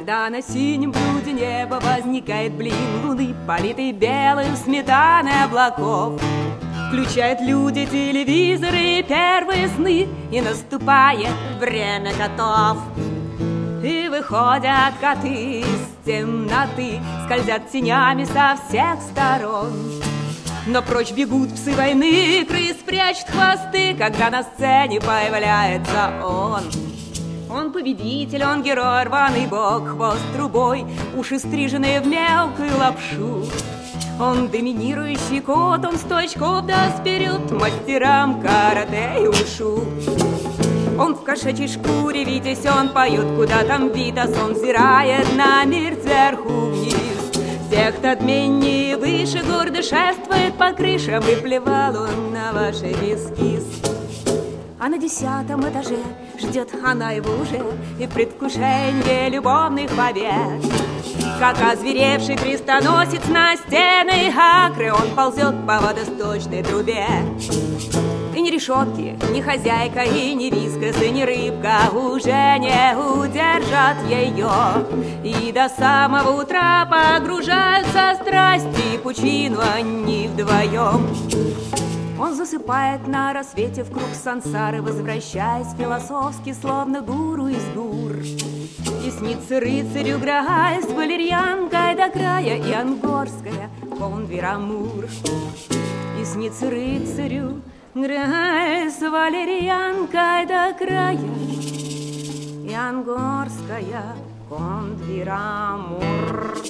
Когда на синем блюде неба возникает блин луны, политый белой сметаной облаков. Включают люди телевизоры, первые сны, и наступает время котов. И выходят коты из темноты, скользят тенями со всех сторон. Но прочь бегут псы войны, крыс прячут хвосты, когда на сцене появляется он. Он победитель, он герой, рваный бок, хвост трубой, уши стриженные в мелкую лапшу. Он доминирующий кот, он 100 очков даст вперед мастерам карате и ушу. Он в кошачьей шкуре Витязь, он поет, куда там Витас, он взирает на мир сверху вниз. Всех, кто отменнее выше, гордо шествует по крышам, и плевал он на ваши виски. А на 10-м этаже ждет она его уже, и в предвкушении любовных побед. Как озверевший крестоносец на стены Акры, он ползет по водосточной трубе. И ни решетки, ни хозяйка, и ни вискас, и ни рыбка уже не удержат ее. И до самого утра погружаются страсти, и пучину они вдвоем. Он засыпает на рассвете в круг сансары, возвращаясь философски, словно гуру из гур. И снится рыцарю Грааль с валерьянкой до края, и ангорская Конвирамур. И снится рыцарю Грааль с валерьянкой до края, и ангорская Конвирамур.